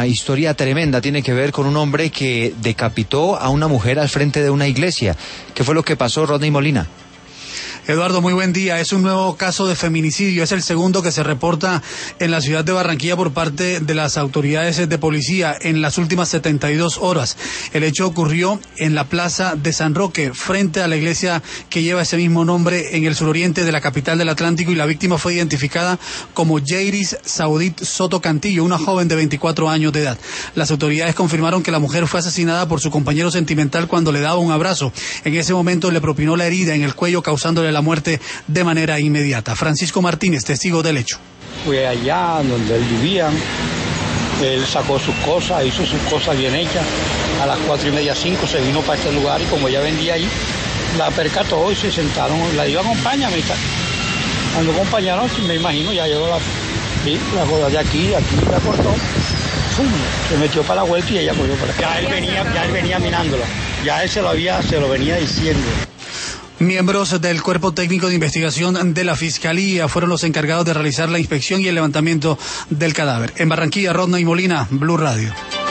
una historia tremenda, tiene que ver con un hombre que decapitó a una mujer al frente de una iglesia. ¿Qué fue lo que pasó, Rodney Molina? Eduardo, muy buen día. Es un nuevo caso de feminicidio. Es el segundo que se reporta en la ciudad de Barranquilla por parte de las autoridades de policía en las últimas 72 horas. El hecho ocurrió en la plaza de San Roque, frente a la iglesia que lleva ese mismo nombre en el suroriente de la capital del Atlántico, y la víctima fue identificada como Yeiris Saudit Soto Cantillo, una joven de 24 años de edad. Las autoridades confirmaron que la mujer fue asesinada por su compañero sentimental cuando le daba un abrazo. En ese momento le propinó la herida en el cuello, causándole la muerte de manera inmediata. Francisco Martínez, testigo del hecho. Fue allá donde él vivía, él sacó sus cosas, hizo sus cosas bien hechas, a las 4:30, 5 se vino para este lugar, y como ella vendía ahí, la percató y se sentaron, la dijo acompáñame, cuando acompañaron, me imagino, ya llegó la cosa de aquí la cortó, ¡pum!, se metió para la vuelta y ella corrió para acá. Ya él venía minándola, ya él se lo venía diciendo. Miembros del Cuerpo Técnico de Investigación de la Fiscalía fueron los encargados de realizar la inspección y el levantamiento del cadáver. En Barranquilla, Rodney Molina, Blue Radio.